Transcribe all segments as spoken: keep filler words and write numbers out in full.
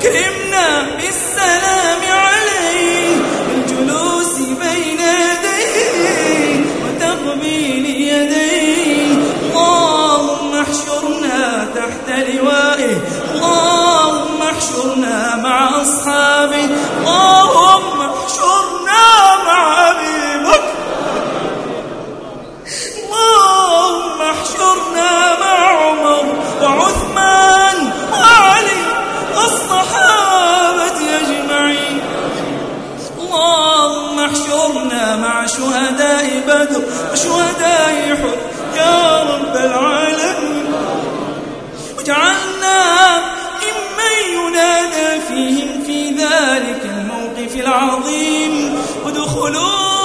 أكرمنا بالسلام عليه والجلوس بين يديه وتقبيل يديه. اللهم احشرنا تحت لوائه، اللهم احشرنا مع أصحابه، اللهم احشرنا مع أبي بكر، اللهم احشرنا مع عمر وعثمان وعلي والصحابة أجمعين. اللهم احشرنا مع شهداء بدر وشهداء أحد يا رب العالمين، واجعلنا ممن ينادى فيهم في ذلك الموقف العظيم. ادخلوها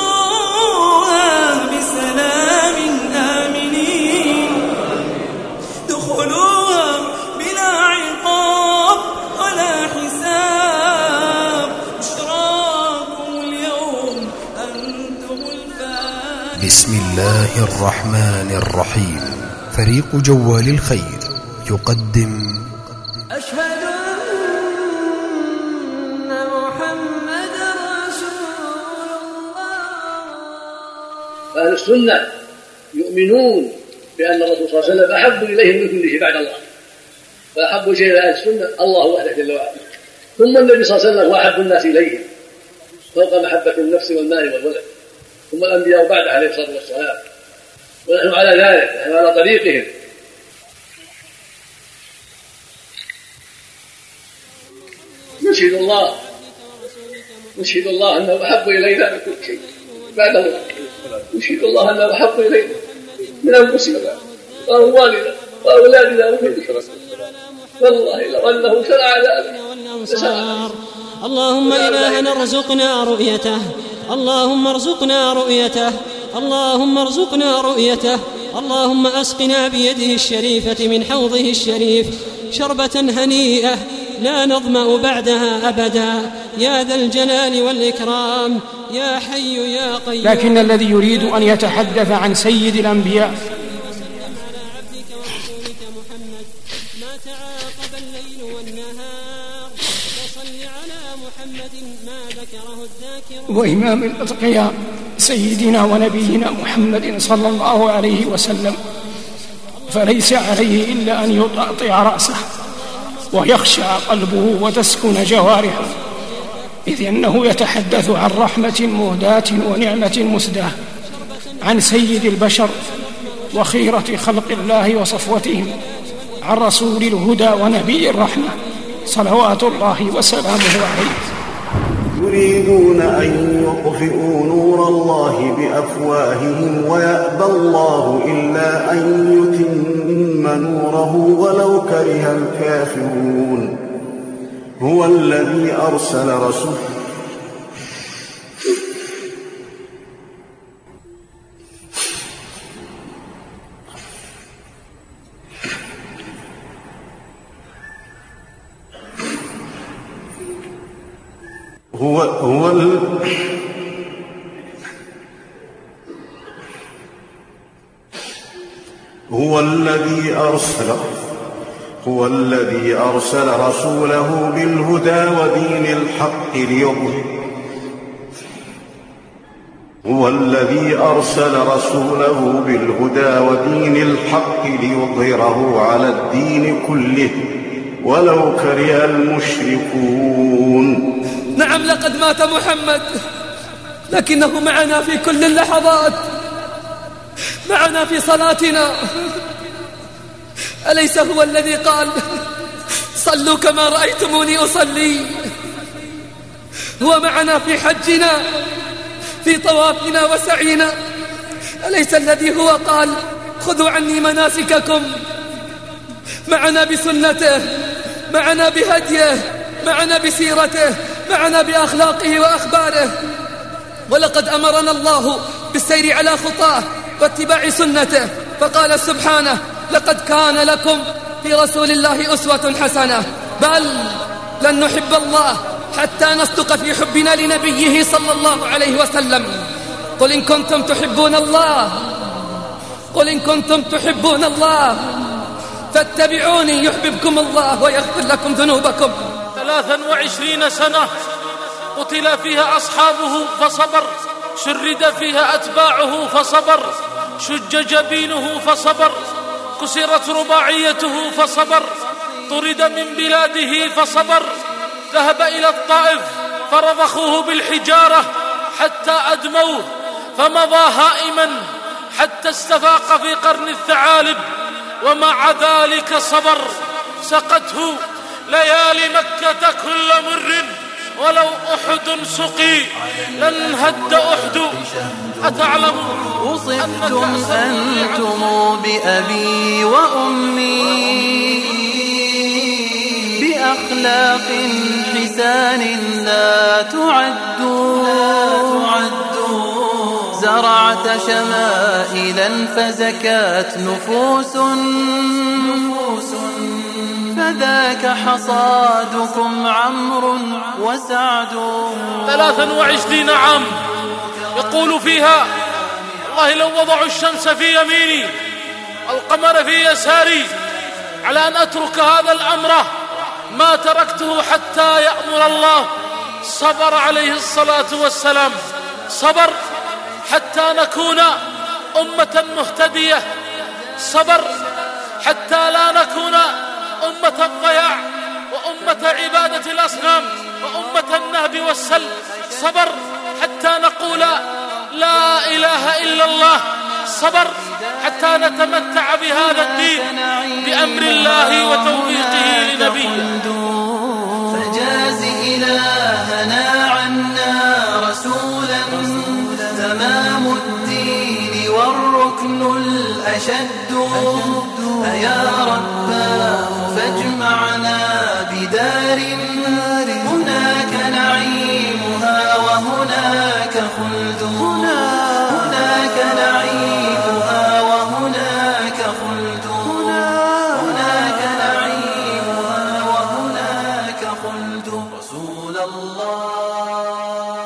بسلام آمنين، ادخلوها بلا عقاب ولا حساب. بشراكم اليوم أنتم الفائزون. بسم الله الرحمن الرحيم. فريق جوال الخير يقدم أشهد أن محمد رسول الله. أهل السنة يؤمنون بأن الرسول صلى الله عليه وسلم أحب إليهم من كل شيء بعد الله، فأحب شيء إلى أهل السنة الله وحده جل وعلا، ثم النبي صلى الله عليه وسلم هو أحب الناس إليهم فوق محبة النفس والمال والولد، ثم الأنبياء بعد عليه الصلاة والسلام، ونحن على ذلك، نحن على طريقهم. نشهد الله نشهد الله أنه أحب إلينا من كل شيء بعده، نشهد الله أنه أحب إلينا من أنفسنا وأموالنا وأولادنا وكل شيء، والله لو أنه شرع ذلك لشرع. اللهم إلهنا ارزقنا رؤيته، اللهم ارزقنا رؤيته، اللهم ارزقنا رؤيته. اللهم أسقنا بيده الشريفة من حوضه الشريف شربة هنيئة لا نظمأ بعدها أبدا يا ذا الجلال والإكرام يا حي يا قيوم. لكن الذي يريد أن يتحدث عن سيد الأنبياء وإمام الأتقياء سيدنا ونبينا محمد صلى الله عليه وسلم، فليس عليه إلا أن يطأطئ رأسه ويخشع قلبه وتسكن جوارحه، إذ أنه يتحدث عن رحمة مهداة ونعمة مسداة، عن سيد البشر وخيرة خلق الله وصفوتهم، عن رسول الهدى ونبي الرحمة صلوات الله وسلامه عليه. يريدون أن يطفئوا نور الله بأفواههم ويأبى الله إلا أن يتم نوره ولو كره الكافرون. هو الذي أرسل رسوله هو هو ال... هو الذي أرسل هو الذي أرسل رسوله بالهدى ودين الحق ليظهر هو الذي أرسل رسوله بالهدى ودين الحق ليظهره على الدين كله ولو كره المشركون. نعم لقد مات محمد، لكنه معنا في كل اللحظات، معنا في صلاتنا. أليس هو الذي قال صلوا كما رأيتموني أصلي؟ هو معنا في حجنا، في طوافنا وسعينا. أليس الذي هو قال خذوا عني مناسككم؟ معنا بسنته، معنا بهديه، معنا بسيرته، معنا بأخلاقه وأخباره. ولقد أمرنا الله بالسير على خطاه واتباع سنته، فقال سبحانه لقد كان لكم في رسول الله أسوة حسنة. بل لن نحب الله حتى نصدق في حبنا لنبيه صلى الله عليه وسلم. قل إن كنتم تحبون الله قل إن كنتم تحبون الله فاتبعوني يحببكم الله ويغفر لكم ذنوبكم. ثلاثا وعشرين سنة قتل فيها أصحابه فصبر، شرد فيها أتباعه فصبر، شج جبينه فصبر، كسرت رباعيته فصبر، طرد من بلاده فصبر، ذهب إلى الطائف فرضخوه بالحجارة حتى أدموه فمضى هائما حتى استفاق في قرن الثعالب، ومع ذلك صبر. سقته ليالي مكة كل مر، ولو أحد سقي لن هد أحد. أتعلم وصفتم أنتم بأبي وأمي بأخلاق حسان لا تعد، زرعت شمائلا فزكات نفوس، فذاك حصادكم عمرو وسعد. ثلاثا وعشرين عام يقول فيها: والله لو وضعوا الشمس في يميني القمر في يساري على أن أترك هذا الأمر ما تركته حتى يأمر الله. صبر عليه الصلاة والسلام، صبر حتى نكون أمة مهتدية، صبر حتى لا نكون أمة الضياع وأمة عبادة الأصنام وأمة النهب والسلب، صبر حتى نقول لا إله إلا الله، صبر حتى نتمتع بهذا الدين بأمر الله وتوفيقه لنبيه. فجاز إلهنا عنا رسولا تمام الدين والركن الأشد. فيا رباه فاجمعنا بدار هناك نعيمها وهناك خلد، هناك نعيمها وهناك خلد، هناك نعيمها وهناك خلد. رسول الله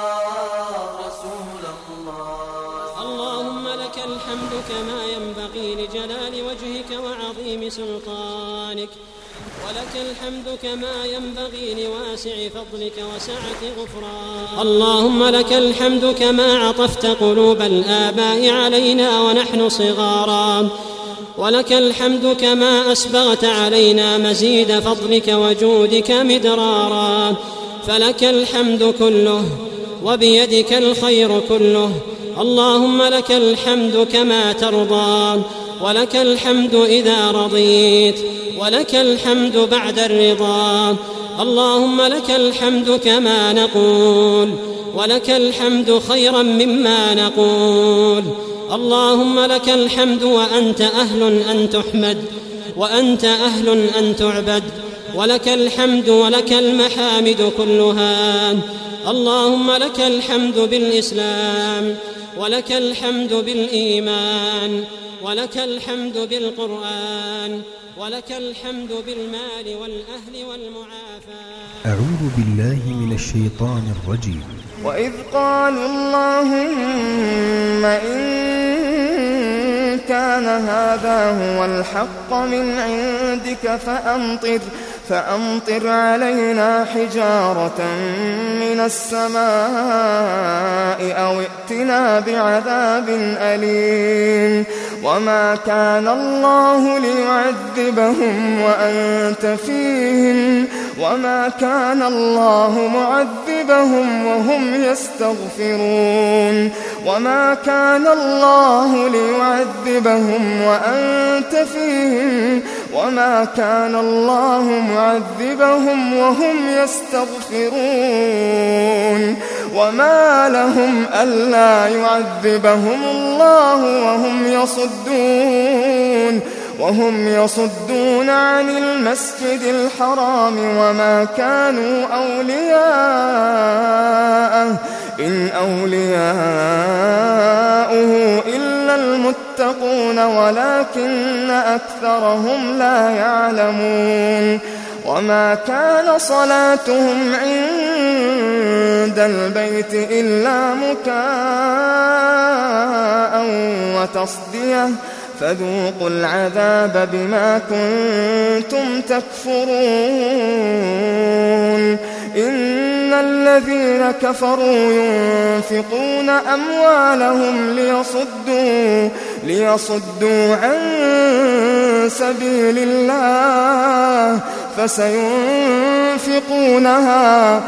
رسول الله. اللهم لك الحمد كما ينبغي لجلال وجهك وعظيم سلطانك، ولك الحمد كما ينبغي لواسع فضلك وسعة غفرانك. اللهم لك الحمد كما عطفت قلوب الآباء علينا ونحن صغارا، ولك الحمد كما أسبغت علينا مزيد فضلك وجودك مدرارا. فلك الحمد كله وبيدك الخير كله. اللهم لك الحمد كما ترضى، ولك الحمد إذا رضيت، ولك الحمد بعد الرضا. اللهم لك الحمد كما نقول، ولك الحمد خيرا مما نقول. اللهم لك الحمد وأنت أهل أن تحمد، وأنت أهل أن تعبد، ولك الحمد ولك المحامد كلها. اللهم لك الحمد بالإسلام، ولك الحمد بالإيمان، ولك الحمد بالقرآن، ولك الحمد بالمال والأهل والمعافاة. أعوذ بالله من الشيطان الرجيم. وإذ قالوا اللهم إن كان هذا هو الحق من عندك فأمطر فأمطر علينا حجارة من السماء أو ائتنا بعذاب أليم. وما كان الله ليعذبهم وأنت فيهم، وما كان الله معذبهم وهم يستغفرون. وما كان الله ليعذبهم وأنت فيهم، وما كان الله معذبهم وهم يستغفرون. وما لهم ألا يعذبهم الله وهم يصدون وهم يصدون عن المسجد الحرام وما كانوا أولياءه إن أولياؤه إلا المتقون ولكن أكثرهم لا يعلمون. وما كان صلاتهم عند البيت إلا مكاء وتصدية فذوقوا العذاب بما كنتم تكفرون. الذين كفروا ينفقون أموالهم ليصدوا, ليصدوا عن سبيل الله فسينفقونها,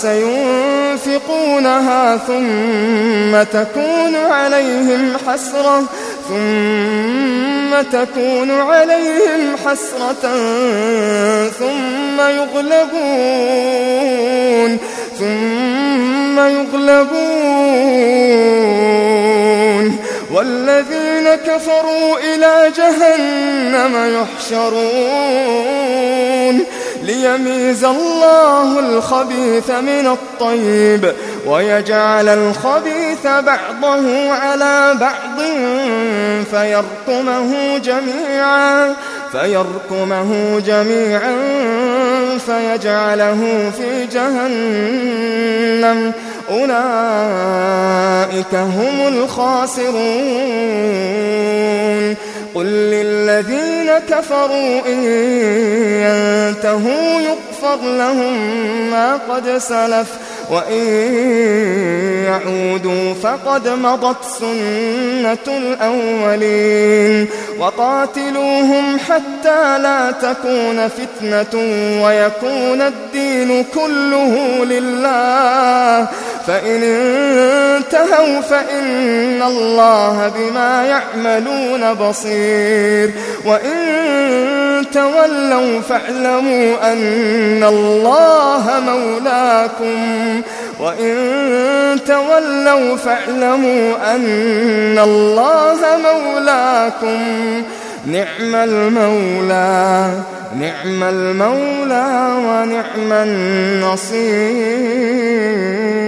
فسينفقونها ثم تكون عليهم حسرة ثم تكون عليهم حسرة ثم يغلبون ثم يغلبون والذين كفروا إلى جهنم يحشرون ليميز الله الخبيث من الطيب ويجعل الخبيث بعضه على بعض فيركمه جميعا فيركمه جميعا فيجعله في جهنم أولئك هم الخاسرون قل للذين كفروا إن ينتهوا يغفر لهم ما قد سلف وإن يعودوا فقد مضت سنة الأولين وقاتلوهم حتى لا تكون فتنة ويكون الدين كله لله فإن انتهوا فإن الله بما يعملون بصير وإن تولوا فاعلموا أن الله مولاكم وإن تولوا فاعلموا أن الله مولاكم نعم المولى نعم المولى ونعم النصير.